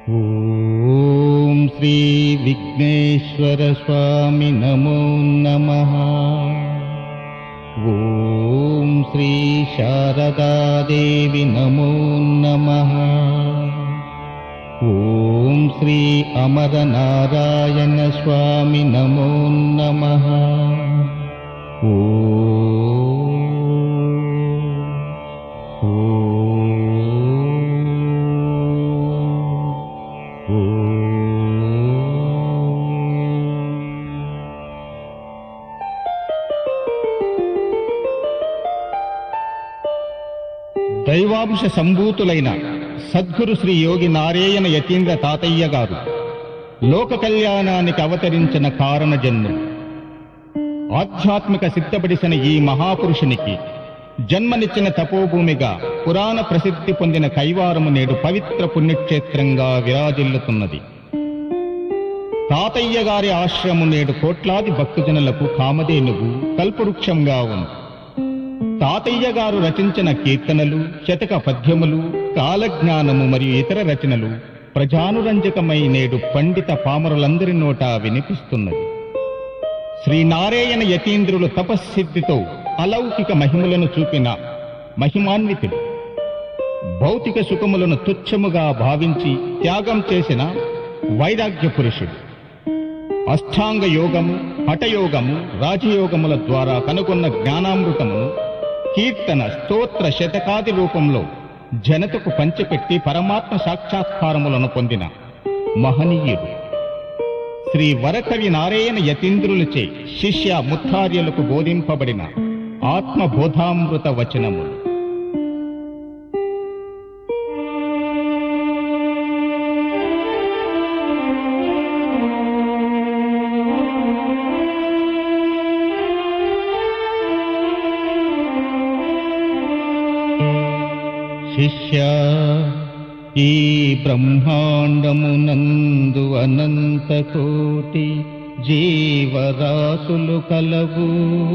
ఓం శ్రీ విఘ్నేశ్వర స్వామి నమో నమః. ఓం శ్రీ శారదాదేవి నమో నమః. ఓం శ్రీ అమరనారాయణ స్వామి నమో నమః. దైవాంశ సంభూతులైన సద్గురు శ్రీ యోగి నారాయణ యతీంద్ర తాతయ్య గారు లోక కళ్యాణానికి అవతరించిన కారణ జన్ముడు. ఆధ్యాత్మిక సిద్ధపడిసిన ఈ మహాపురుషునికి జన్మనిచ్చిన తపోభూమిగా పురాణ ప్రసిద్ధి పొందిన కైవారము నేడు పవిత్ర పుణ్యక్షేత్రంగా విరాజిల్లుతున్నది. తాతయ్య గారి ఆశ్రమం నేడు కోట్లాది భక్తజనులకు కామధేనువు కల్పవృక్షంగా ఉంది. తాతయ్య గారు రచించిన కీర్తనలు, శతక పద్యములు, కాలజ్ఞానము మరియు ఇతర రచనలు ప్రజానురంజకమై నేడు పండిత పామరులందరి నోటా వినిపిస్తున్నది. శ్రీనారాయణ యతీంద్రులు తపస్సిద్ధితో అలౌకిక మహిమలను చూపిన మహిమాన్వితుడు. భౌతిక సుఖములను తుచ్చముగా భావించి త్యాగం చేసిన వైరాగ్య పురుషుడు. అష్టాంగ యోగము, హఠయోగము, రాజయోగముల ద్వారా కనుగొన్న జ్ఞానామృతమును కీర్తన, స్తోత్ర, శతకాది రూపంలో జనతకు పంచిపెట్టి పరమాత్మ సాక్షాత్కారములను పొందిన మహనీయుడు. శ్రీ వరకవి నారాయణ యతీంద్రులచే శిష్య ముత్తార్యులకు బోధింపబడిన ఆత్మబోధామృత వచనములు. శిష్య, ఈ బ్రహ్మాండమునందు అనంత కోటి జీవరాశులు కలవు.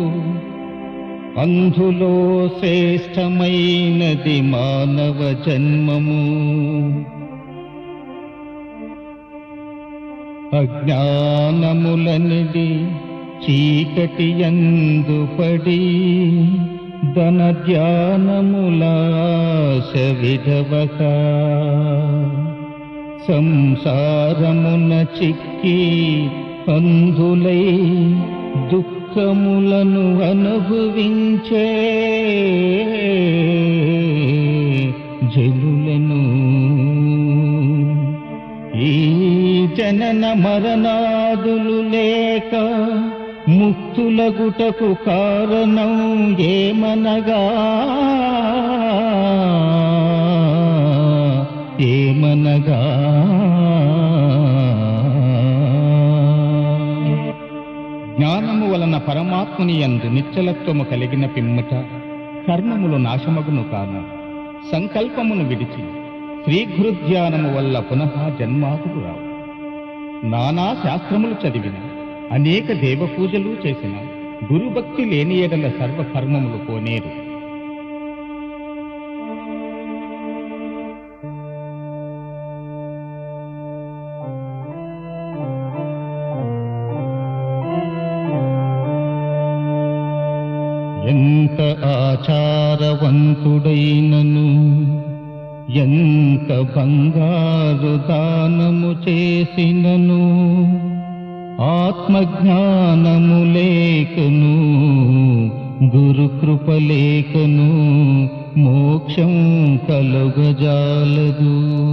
అందులో శ్రేష్టమైనది మానవ జన్మము. అజ్ఞానములనిది చీకటి యందు పడి ధన ధ్యానములాశ విధవక సంసారమున చిక్కి అంధులై దుఃఖములను అనుభవించే జనులను ఈ జనన మరణాదులు లేక ముక్తులగుటకు కారణం ఏమనగా జ్ఞానము వలన పరమాత్ముని యందు నిశ్చలత్వము కలిగిన పిమ్మట కర్మములు నాశమగును కాన సంకల్పమును విడిచి శ్రీగురుధ్యానము వల్ల పునః జన్మాదులు రావు. నానా శాస్త్రములు చదివిన, అనేక దేవపూజలు చేసిన గురుభక్తి లేని ఎడల సర్వకర్మములు కోనేరు. ఎంత ఆచారవంతుడైనను, ఎంత బంగారు దానము చేసినను, ఆత్మజ్ఞానము లేకను, గురుకృప లేకను మోక్షం కలుగజాలదు.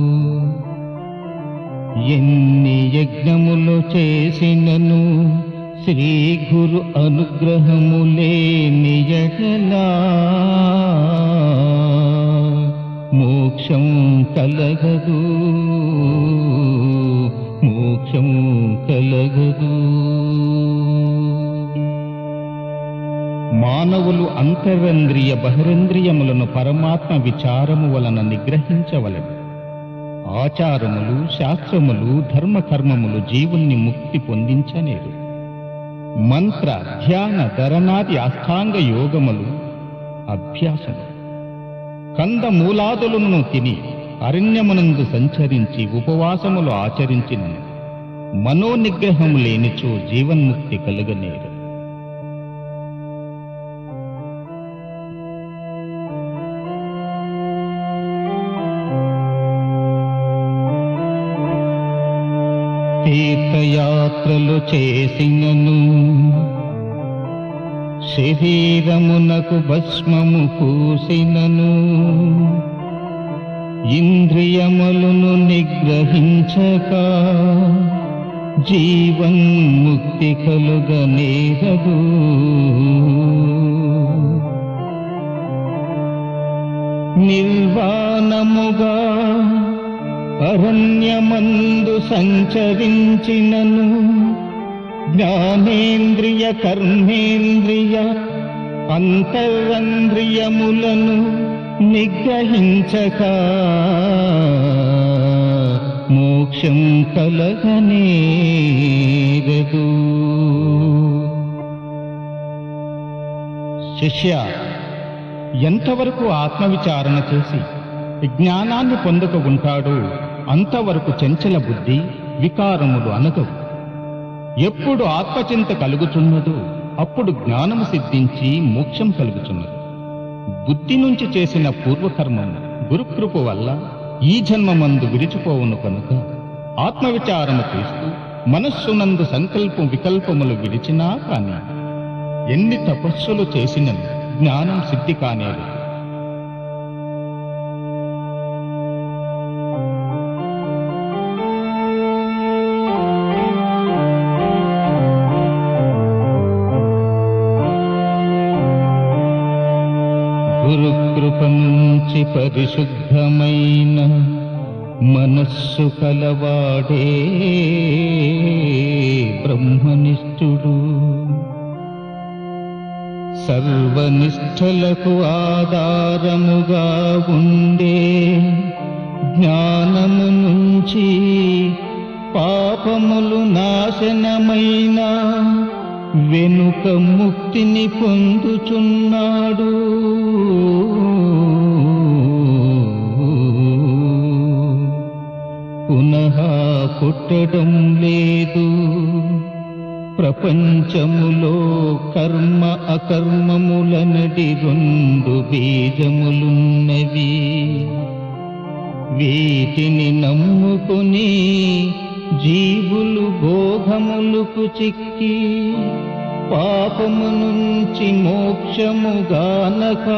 ఎన్ని యజ్ఞములు చేసినను శ్రీ గురు అనుగ్రహము లేని యెడల మోక్షం కలగదు, మోక్షం కలగదు. మానవులు అంతరంద్రియ బహిరంద్రియములను పరమాత్మ విచారము వలన నిగ్రహించవలెను. ఆచారములు, శాస్త్రములు, ధర్మకర్మములు జీవుణ్ణి ముక్తి పొందించనేరు. మంత్ర, ధ్యాన, ధరణాది అష్టాంగ యోగములు అభ్యాసము. కందమూలాదులను తిని అరణ్యమునందు సంచరించి ఉపవాసములు ఆచరించినను మనోనిగ్రహము లేనిచో జీవన్ముక్తి కలుగనేరు. తీర్థయాత్రలు చేసినను శరీరమునకు భస్మము పూసినను ఇంద్రియములను నిగ్రహించక జీవన్ముక్తి కలుగనేరదు. నిర్వాణముగా అరణ్యమందు సంచరించినను జ్ఞానేంద్రియ కర్మేంద్రియ అంతరంద్రియములను నిగ్రహించక మోక్షం కలగనేరదు. శిష్య, ఎంతవరకు ఆత్మవిచారణ చేసి జ్ఞానాన్ని పొందక ఉంటాడో అంతవరకు చంచల బుద్ధి వికారములు అనగవు. ఎప్పుడు ఆత్మచింత కలుగుచున్నదో అప్పుడు జ్ఞానము సిద్ధించి మోక్షం కలుగుచున్నది. బుద్ధి నుంచి చేసిన పూర్వకర్మము గురుకృప వల్ల ఈ జన్మమందు విడిచిపోవును కనుక ఆత్మవిచారము చేస్తూ మనస్సునందు సంకల్పం వికల్పములు విడిచినా కాని ఎన్ని తపస్సులు చేసినను జ్ఞానం సిద్ధి కానేరు. గురుకృప నుంచి పరిశుద్ధమైన మనస్సు కలవాడే బ్రహ్మనిష్ఠుడు. సర్వనిష్ఠలకు ఆధారముగా ఉండే జ్ఞానము నుంచి పాపములు నాశనమైన వెనుక ముక్తిని పొందుచున్నాడు. పునః పుట్టడం లేదు. ప్రపంచములో కర్మ అకర్మములనడి రెండు బీజములున్నవి. వీటిని నమ్ముకుని జీవులు భోగములకు చిక్కి పాపము నుంచి మోక్షముగానక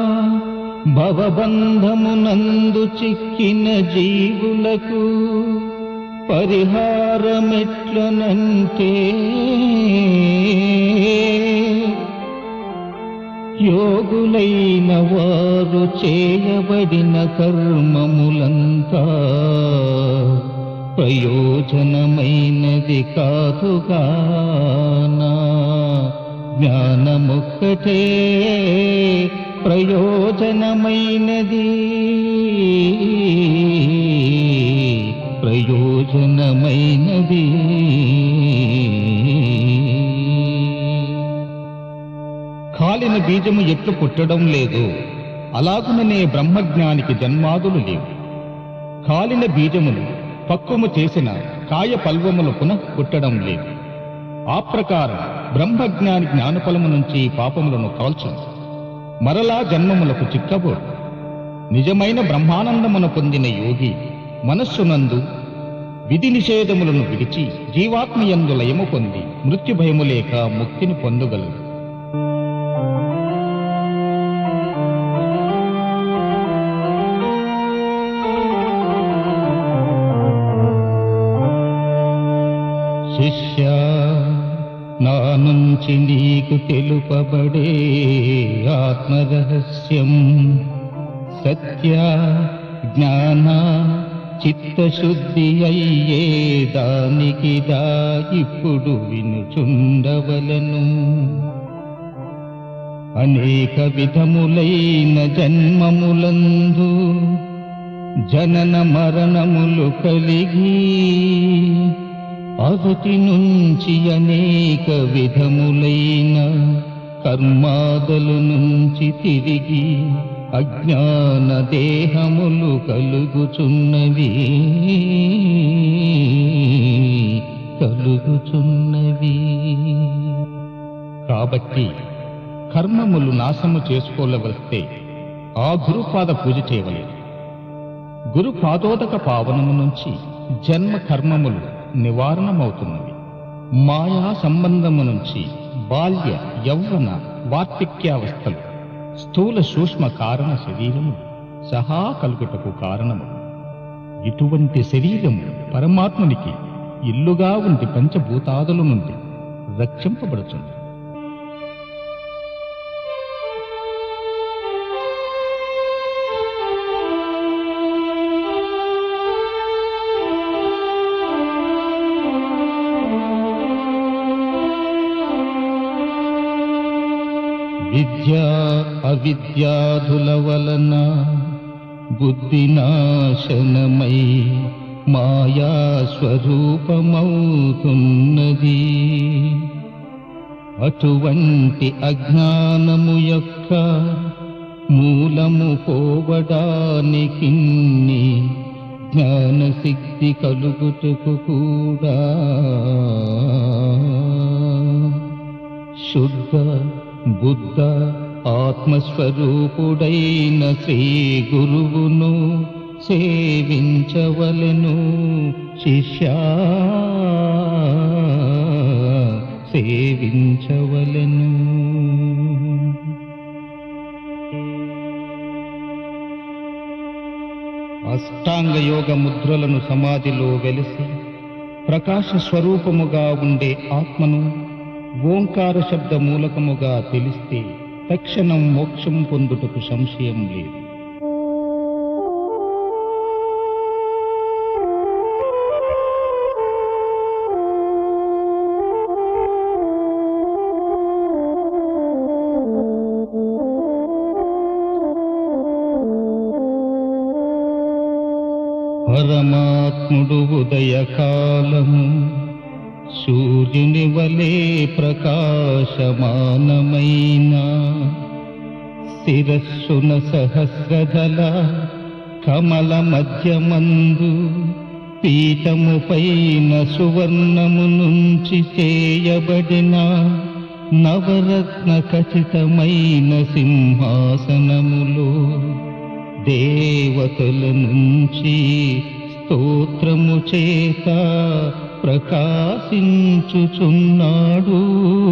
భవబంధమునందు చిక్కిన జీవులకు పరిహారమెట్లనంటే యోగులైన వారు చేయబడిన కర్మములంతా ప్రయోజనమైనది కాదుగానా జ్ఞానమొక్కటే ప్రయోజనమైనది. ప్రయోజనమైనది. కాలిన బీజము ఎట్లు పుట్టడం లేదు అలాగుననే బ్రహ్మజ్ఞానికి జన్మాదులు లేవు. కాలిన బీజములు పక్వము చేసిన కాయ పల్వములు పునః పుట్టడం లేదు. ఆ ప్రకారం బ్రహ్మజ్ఞాని జ్ఞానఫలము నుంచి పాపములను కాల్చును, మరలా జన్మములకు చిక్కబోడు. నిజమైన బ్రహ్మానందమును పొందిన యోగి మనస్సునందు విధి నిషేధములను విడిచి జీవాత్మయందు లయము పొంది మృత్యుభయము లేక ముక్తిని పొందగలడు. శిష్య, నా నుంచి నీకు తెలుపబడే ఆత్మరహస్యం సత్య జ్ఞాన చిత్తశుద్ధి అయ్యే దానికిదా ఇప్పుడు వినుచుండవలను. అనేక విధములైన జన్మములందు జనన మరణములు కలిగి అగతి నుంచి అనేక విధములైన కర్మాదుల నుంచి తిరిగి అజ్ఞాన దేహములు కలుగుచున్నవి కాబట్టి కర్మములు నాశము చేసుకోవలస్తే ఆ గురుపాద పూజ చేయవలేదు. గురు పాదోదక పావనము నుంచి జన్మ కర్మములు నివారణమవుతున్నవి. మాయా సంబంధము నుంచి బాల్య యౌవన వార్ధక్యావస్థలు స్థూల సూక్ష్మ కారణ శరీరము సహా కలుగుటకు కారణము. ఇటువంటి శరీరము పరమాత్మునికి ఇల్లుగా ఉండి పంచభూతాదుల నుండి రక్షింపబడుతుంది. విద్యా అవిద్యాదుల వలన బుద్ధి నాశనమై మాయా స్వరూపమవుతున్నది. అటువంటి అజ్ఞానము యొక్క మూలము పోవడానికి జ్ఞానసిద్ధి కలుగుటకు కూడా శుద్ధ బుద్ధ ఆత్మస్వరూపుడైన శ్రీ గురువును సేవించవలెను శిష్యా, సేవించవలెను. అష్టాంగ యోగ ముద్రలను సమాధిలో వెలిసి ప్రకాశ స్వరూపముగా ఉండే ఆత్మను ఓంకార శబ్ద మూలకముగా తెలిస్తే తక్షణం మోక్షం పొందుటకు సంశయం లేదు. పరమాత్ముడు ఉదయకాలము సూర్యుని వలె ప్రకాశమానమైన శిరస్సున సహస్రదళ కమల మధ్యమందు పీఠము పైన సువర్ణము నుంచి చేయబడిన నవరత్న ఖచితమైన సింహాసనములో దేవతల నుంచి స్తోత్రము చేత ప్రకాశించుచున్నాడు.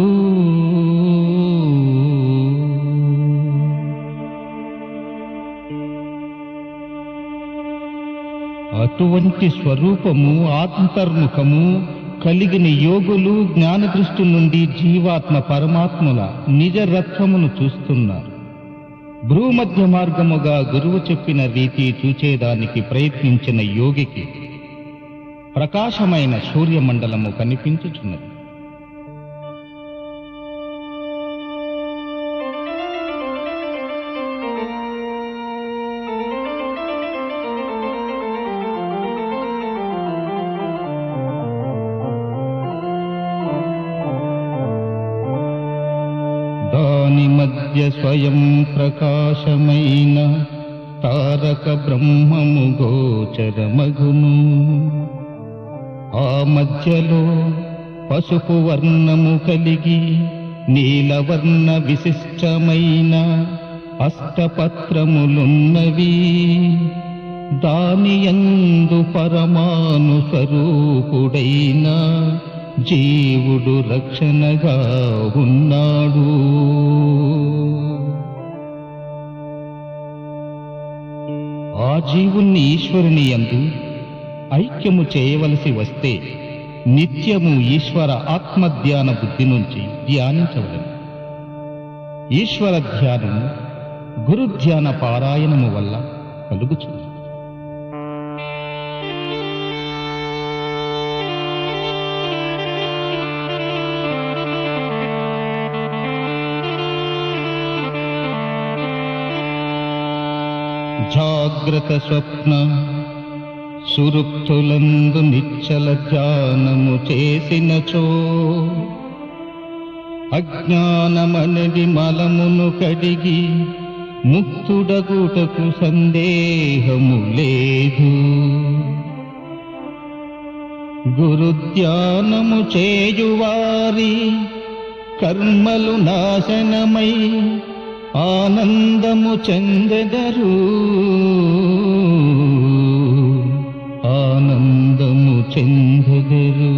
అటువంటి స్వరూపము ఆంతర్ముఖము కలిగిన యోగులు జ్ఞానదృష్టి నుండి జీవాత్మ పరమాత్మల నిజరత్వమును చూస్తున్నారు. భ్రూమధ్య మార్గముగా గురువు చెప్పిన రీతి చూచేదానికి ప్రయత్నించిన యోగికి ప్రకాశమైన సూర్యమండలము కనిపించుచున్నది. దాని మధ్య స్వయం ప్రకాశమైన తారక బ్రహ్మము గోచరమగును. ఆ మధ్యలో పసుపు వర్ణము కలిగి నీలవర్ణ విశిష్టమైన అష్టపత్రములున్నవి. దాని యందు పరమాణు స్వరూపుడైన జీవుడు రక్షణగా ఉన్నాడు. ఆ జీవుణ్ణి ఈశ్వరుని యందు ఐక్యము చేయవలసి వస్తే నిత్యము ఈశ్వర ఆత్మధ్యాన బుద్ధి నుంచి ధ్యానించవలెను. ఈశ్వర ధ్యానము గురుధ్యాన పారాయణము వల్ల కలుగుచుంది. జాగ్రత్త స్వప్న సురుప్తులందు నిశ్చల ధ్యానము చేసినచో అజ్ఞానమనడి మలమును కడిగి ముక్తుడగుటకు సందేహము లేదు. గురుధ్యానము చేయువారి కర్మలు నాశనమై ఆనందము చెందెదరు, ఆనందము చెందెదరు.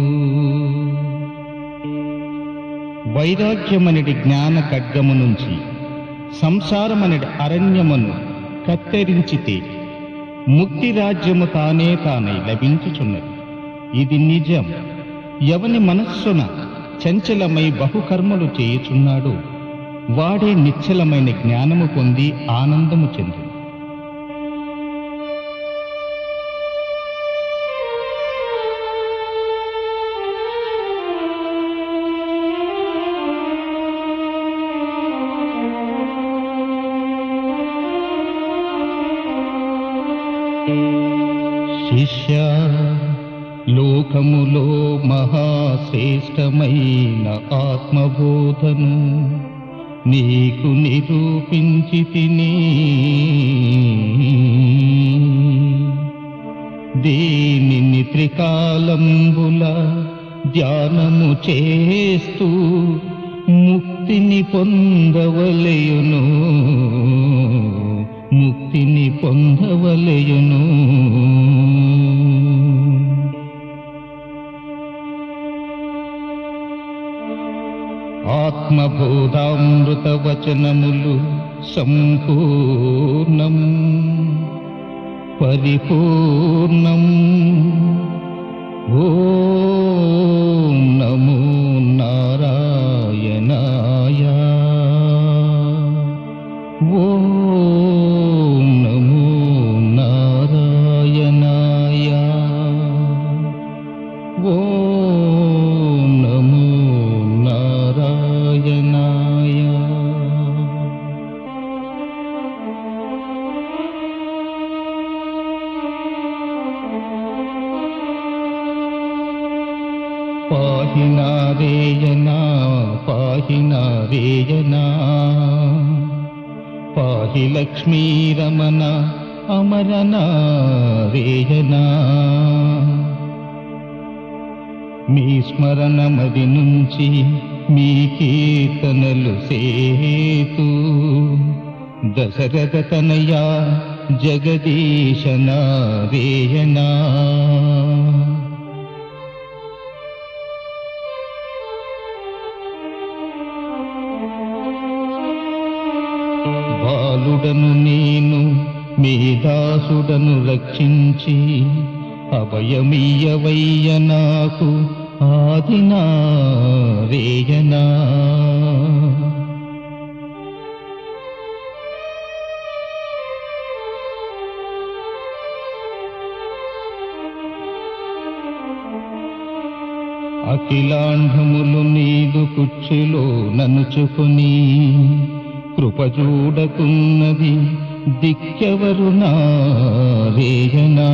వైరాగ్యమనడి జ్ఞాన ఖడ్గము నుంచి సంసారమనడి అరణ్యమును కత్తెరించితే ముక్తి రాజ్యము తానే లభించుచున్నది. ఇది నిజం. ఎవని మనస్సున చంచలమై బహుకర్మలు చేయుచున్నాడో వాడే నిశ్చలమైన జ్ఞానము పొంది ఆనందము చెందు. శిష్య, లోకములో మహాశ్రేష్టమైన ఆత్మబోధను నీకు నిరూపించి తిని, దీనిని త్రికాలంబుల ధ్యానము చేస్తూ ముక్తిని పొందవలెయును, ముక్తిని పొందవలెయును. ఆత్మబోధామృత వచనములు సంపూర్ణం పరిపూర్ణం. ఓం నమో నారాయణాయ. ఓం నమో నారాయణాయ. ఓం నమో నారాయణాయ. పాహి నారాయణా, పాహి నారాయణా, పాహి లక్ష్మీరమణ అమర నారాయణా. మీ స్మరణమది నుంచి మీ కీర్తనలు సేతు, దశరథ తనయా జగదీశ నారాయణా. బాలుడను నేను మీ దాసుడను రక్షించి అభయమియ్యవయ్య నాకు ఆది నారాయణా. అఖిలాండములు నీదు కుక్షిలో ననుచుకుని కృపజూడకున్నది దిక్కెవరు నారాయణా.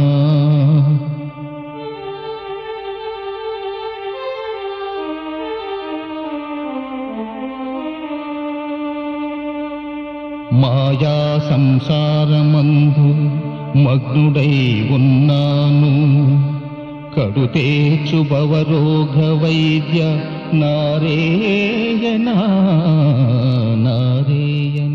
మాయా సంసారమందు మగ్నుడై ఉన్నాను, కడుతేచు భవరోగ వైద్య నారాయణ నారాయణ.